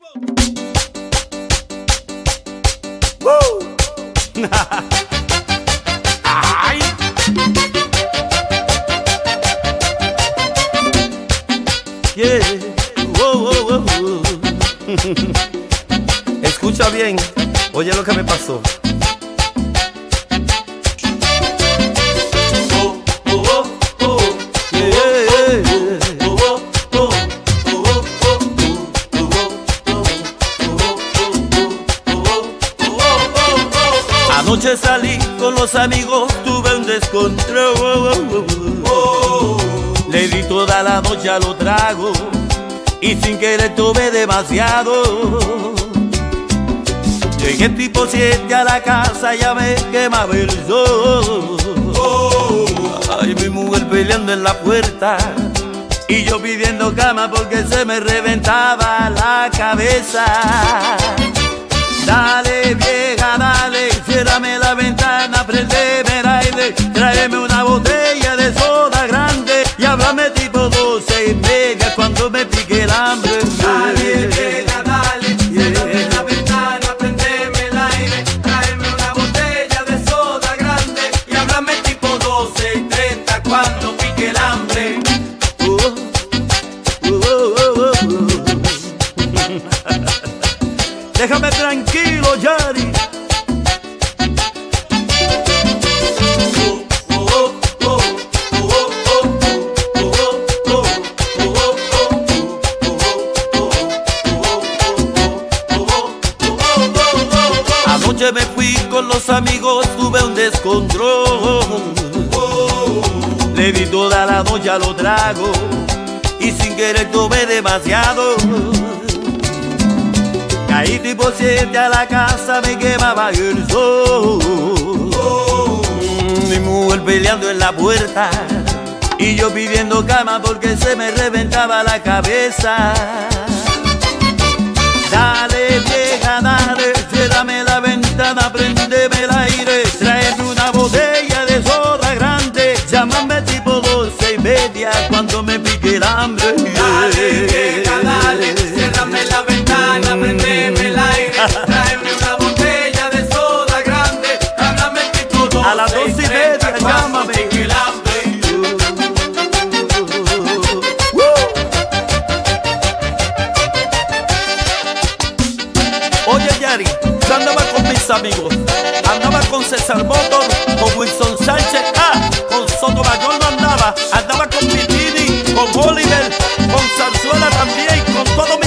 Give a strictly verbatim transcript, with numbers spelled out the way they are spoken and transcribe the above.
Ay. Yeah. Wow, wow, wow. Escucha bien, oye lo que me pasó. Anoche salí con los amigos, tuve un descontrol. Le di toda la noche a los tragos y sin querer tomé demasiado. Llegué tipo siete a la casa, ya me quemaba el sol. Ay, mi mujer peleando en la puerta y yo pidiendo cama porque se me reventaba la cabeza. Dale vieja, dale, ciérrame la ventana, prendeme el aire, tráeme una botella de soda grande y háblame tipo doce y media cuando me pique el hambre. Dale vieja, dale, ciérrame la ventana, prendeme el aire, tráeme una botella de soda grande y háblame tipo doce y treinta cuando pique el hambre. Oh, oh, oh, oh, oh. Déjame tranquilo, Yari. Anoche me fui con los amigos, tuve un descontrol. Le di toda la noche a los tragos y sin querer tomé demasiado. Caí tipo siete a la casa, me quemaba el sol. Mi mujer peleando en la puerta y yo pidiendo cama porque se me reventaba la cabeza. Dale vieja, dale, ciérrame la ventana, prendeme el aire, tráeme una botella de soda grande, llámame tipo doce y media cuando me pique el hambre. Dale vieja, dale, ciérrame la ventana, prendeme el aire, tráeme una botella de soda grande, háblame tipo doce a las doce y media, llámame. Pique el hambre. Oye Yari, yo andaba con mis amigos, andaba con César Motor, con Wilson Sánchez, ah, con Sotomayor no andaba, andaba con Pitini, con Oliver, con Zarzuela también, con todo